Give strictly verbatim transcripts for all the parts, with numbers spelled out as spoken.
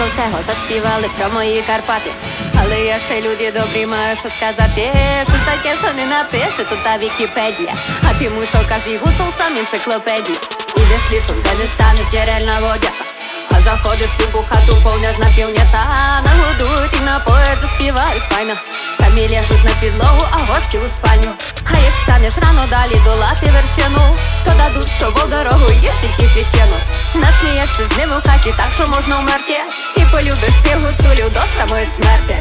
про всього заспівали про мої Карпати. Але я ще люди добрі, маю що сказати. Щось таке, що не напише тут та Вікіпедія. А піму, що кожний гуцул сам енциклопедія. Ідеш лісом, де не станеш джерельна водяця, а заходиш в любу хату, повня зна півняця. Нагодують і напоють, заспівають файно. Самі ляжуть на підлогу, а гості у спальню. А як станеш рано далі долати вершину, то дадуть з собою дорогу їсти ще священу. Насмієшся з ними в хаті так, що можна вмерти. І полюбиш ти гуцулів до самої смерти.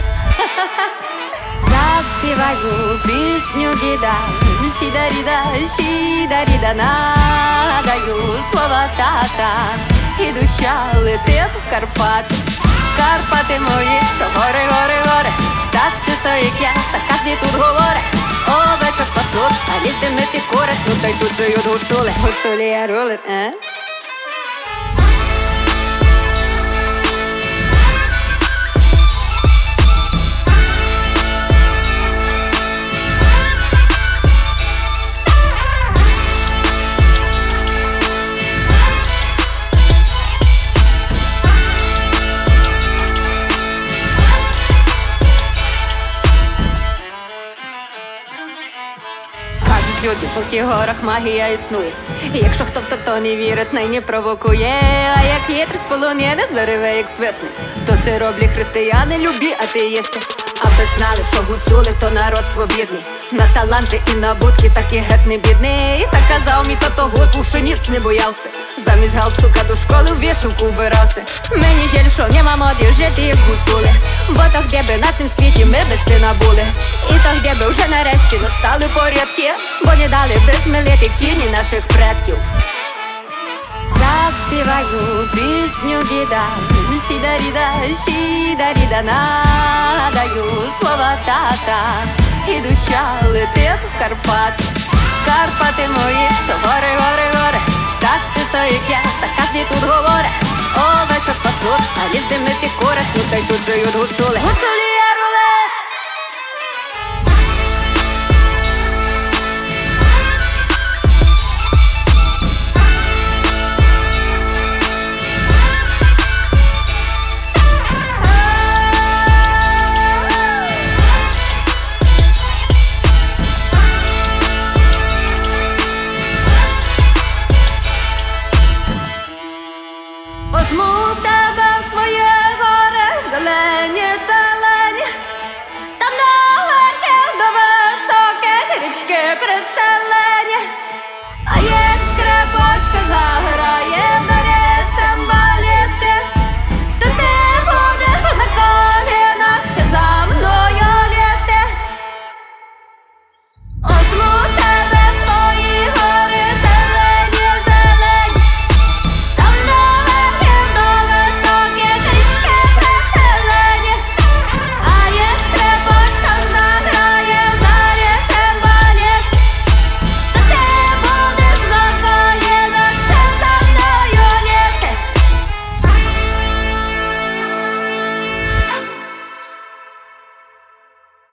Заспіваю пісню діда, щіда-ріда, щіда-ріда. Нагадаю слова тата, і душа летить в Карпати. Карпати мої, то гори, гори, гори. Так чисто, як я, так кожний тут говорить. Овечок пасуть, а лізь де мити курять. Ну та й тут живуть гуцули, гуцулі я рулить, е? Люди, що в тих горах магія існує. І якщо хто то, то не вірить, нині провокує. А як вітер з полонини зареве, як свисне, то це роблять християни, любі атеїсти. Аби знали, що гуцули, то народ свобідний. На таланти і на будки такі геть не бідний. І так казав мій тато гуцул, що ніц не боявся. Замість галстука до школи в вишивку вбирався. Мені жаль, що нема моди жити, як гуцули. Бо то где би на цім світі ми без сина були. І то где би вже нарешті настали порядки, бо не дали би змилити тіні наших предків. Заспіваю пісню діда, щіда-ріда, щіда-ріда. Нагадаю слова тата, і душа летить в Карпати. Карпати мої, то гори, гори, гори. Так чисто, як я, так кожний тут говорить. Овечок пасуть, а лізь де мити курять. Ну та й тут живуть гуцули, гуцулі я рулет! Возьму тебе в своє горе, зелені, зелені, там на верхах до високих річки присели.